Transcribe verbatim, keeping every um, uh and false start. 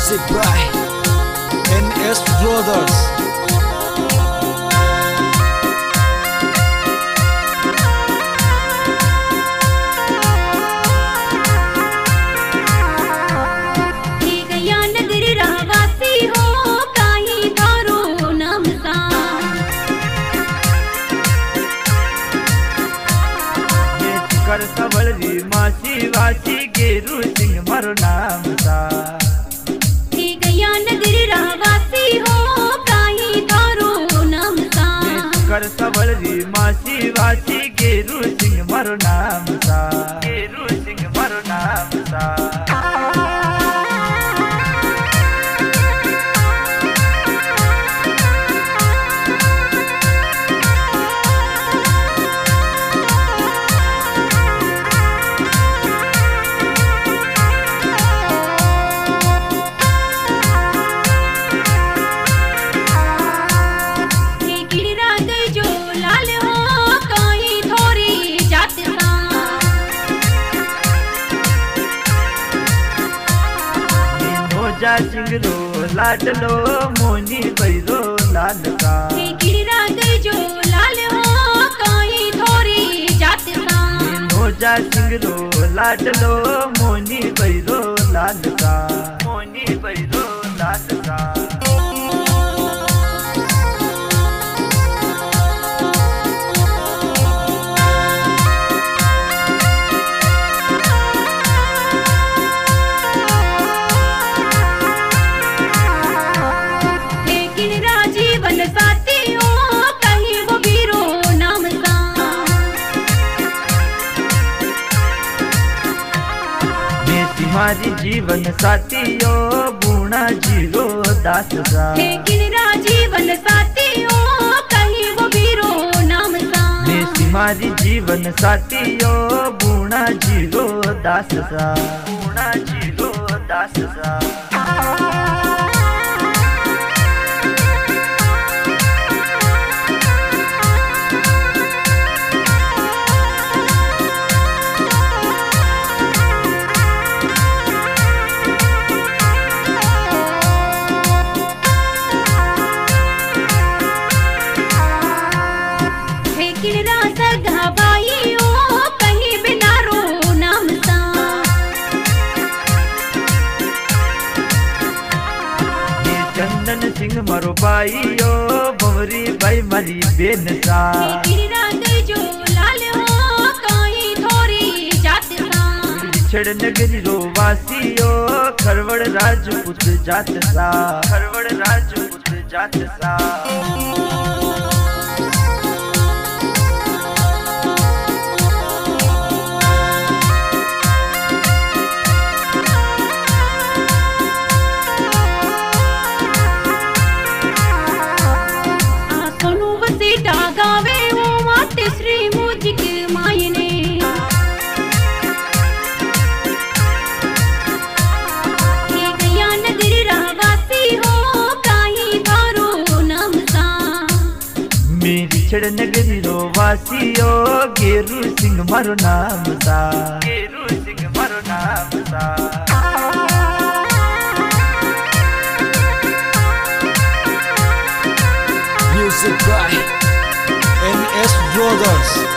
Music by N S Brothers. कर सबल री मासी वासी गेरू सिंह मरो नाम सा गया नगर रहवासी हो काई थारो नाम सा कर सबल री मासी वासी गेरू सिंह मरो नाम सा गेरू सिंह मरो नाम सा जा सिंगरो लाडलो मोनी बैरो लाल का गिरा गई जो लाल हो काई थोरी जात सा हो जा सिंगरो लाडलो मोनी बैरो लाल का मोनी बैरो लाल का हमारी जीवन साथियो बूढ़ा जीरो दास सा गिरा जीवन साथियो कहीं वो बीरो नाम सा हमारी जीवन साथियो बूढ़ा जीरो दास सा बूढ़ा जीरो दास सा चंदन सिंह मरो भाईयो बवरी भाई मरी बेन सा गिरा गई जो लाल हो काई थोरी जात सा बिछड़ नगरी रो वासियो खरवड़ राजपूत जात सा खरवड़ राजपूत जात सा श्री मुझिक मायने गया नगर रहवासी हो काई थारो नाम सा मेरी छड़ नगरी रो वासियो गेरू सिंह मरो नाम सा गेरू सिंह मरो नाम सा Music by N S Brothers.